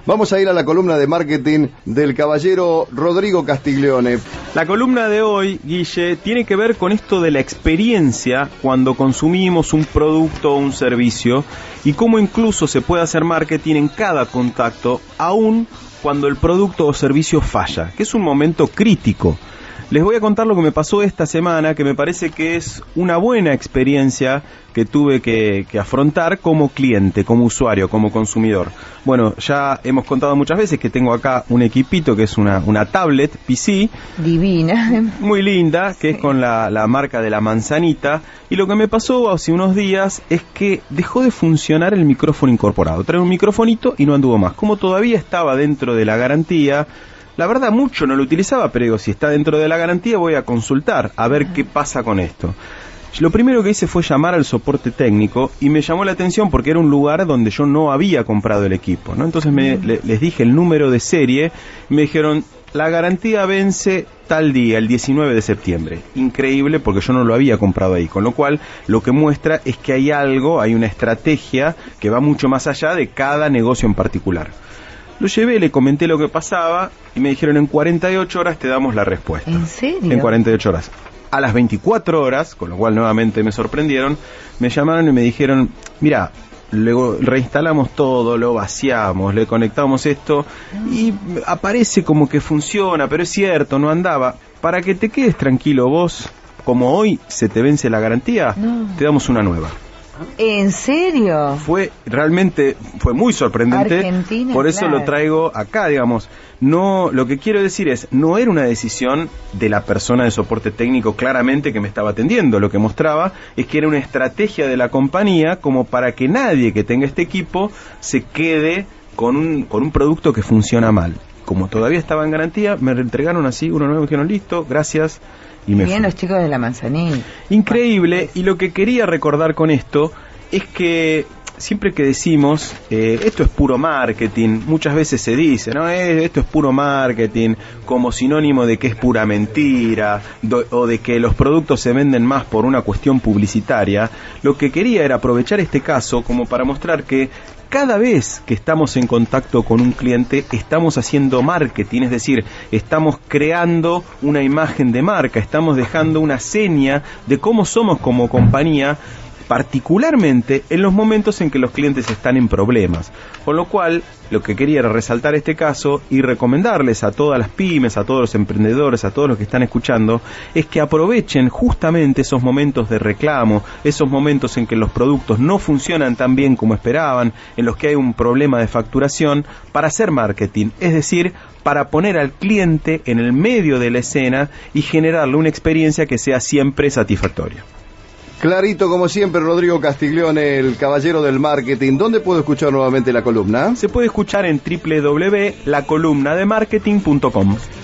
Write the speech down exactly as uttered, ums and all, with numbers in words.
Vamos a ir a la columna de marketing del caballero Rodrigo Castiglione. La columna de hoy, Guille, tiene que ver con esto de la experiencia cuando consumimos un producto o un servicio y cómo incluso se puede hacer marketing en cada contacto, aún cuando el producto o servicio falla, que es un momento crítico. Les voy a contar lo que me pasó esta semana, que me parece que es una buena experiencia que tuve que, que afrontar como cliente, como usuario, como consumidor. Bueno, ya hemos contado muchas veces que tengo acá un equipito que es una, una tablet P C. Divina. Muy linda, que es con la, la marca de la manzanita. Y lo que me pasó hace unos días es que dejó de funcionar el micrófono incorporado. Trae un microfonito y no anduvo más. Como todavía estaba dentro de la garantía, la verdad mucho no lo utilizaba, pero digo, si está dentro de la garantía voy a consultar a ver qué pasa con esto. Lo primero que hice fue llamar al soporte técnico y me llamó la atención porque era un lugar donde yo no había comprado el equipo, ¿no? Entonces me, le, les dije el número de serie y me dijeron, la garantía vence tal día, el diecinueve de septiembre. Increíble porque yo no lo había comprado ahí, con lo cual lo que muestra es que hay algo, hay una estrategia que va mucho más allá de cada negocio en particular. Lo llevé, le comenté lo que pasaba y me dijeron en cuarenta y ocho horas te damos la respuesta. ¿En serio? En cuarenta y ocho horas. A las veinticuatro horas, con lo cual nuevamente me sorprendieron, me llamaron y me dijeron, mira, luego reinstalamos todo, lo vaciamos, le conectamos esto y aparece como que funciona, pero es cierto, no andaba. Para que te quedes tranquilo vos, como hoy se te vence la garantía, no. Te damos una nueva. ¿En serio? Fue realmente, fue muy sorprendente. Argentina, por eso claro. Lo traigo acá, digamos. No, lo que quiero decir es, no era una decisión de la persona de soporte técnico claramente que me estaba atendiendo. Lo que mostraba es que era una estrategia de la compañía como para que nadie que tenga este equipo se quede con un, con un producto que funciona mal. Como todavía estaba en garantía, me entregaron así, uno nuevo, me dijeron, listo, gracias. Y me Bien, fui. los chicos de la manzanita. Increíble, y lo que quería recordar con esto es que siempre que decimos eh, esto es puro marketing, muchas veces se dice, ¿no? Eh, esto es puro marketing, como sinónimo de que es pura mentira, do, o de que los productos se venden más por una cuestión publicitaria. Lo que quería era aprovechar este caso como para mostrar que cada vez que estamos en contacto con un cliente, estamos haciendo marketing, es decir, estamos creando una imagen de marca, estamos dejando una seña de cómo somos como compañía, particularmente en los momentos en que los clientes están en problemas. Con lo cual, lo que quería era resaltar este caso y recomendarles a todas las pymes, a todos los emprendedores, a todos los que están escuchando, es que aprovechen justamente esos momentos de reclamo, esos momentos en que los productos no funcionan tan bien como esperaban, en los que hay un problema de facturación, para hacer marketing, es decir, para poner al cliente en el medio de la escena y generarle una experiencia que sea siempre satisfactoria. Clarito como siempre, Rodrigo Castiglione, el caballero del marketing. ¿Dónde puedo escuchar nuevamente la columna? Se puede escuchar en doble u doble u doble u punto la columna de marketing punto com.